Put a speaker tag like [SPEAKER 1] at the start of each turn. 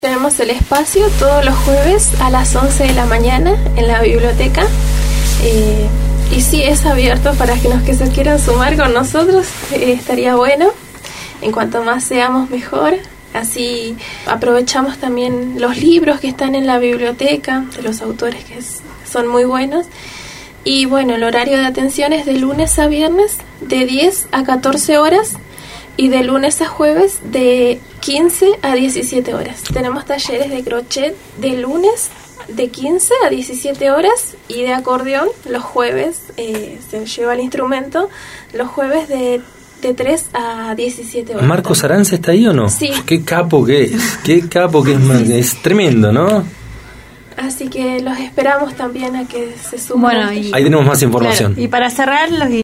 [SPEAKER 1] Tenemos el espacio todos los jueves a las 11 de la mañana en la biblioteca. Y sí, es abierto para los que se quieran sumar con nosotros. Estaría bueno. En cuanto más seamos, mejor. Así aprovechamos también los libros que están en la biblioteca, de los autores que son muy buenos. Y bueno, el horario de atención es de lunes a viernes, de 10 a 14 horas. Y de lunes a jueves de 15 a 17 horas. Tenemos talleres de crochet de lunes de 15 a 17 horas y de acordeón los jueves, se lleva el instrumento, los jueves de 3 a 17 horas.
[SPEAKER 2] ¿Marcos Arance está ahí o no?
[SPEAKER 1] Sí.
[SPEAKER 2] Qué capo que es, sí. Es tremendo, ¿no?
[SPEAKER 1] Así que los esperamos también a que se sumen.
[SPEAKER 3] Bueno,
[SPEAKER 2] ahí tenemos más información.
[SPEAKER 3] Claro, y para cerrar, los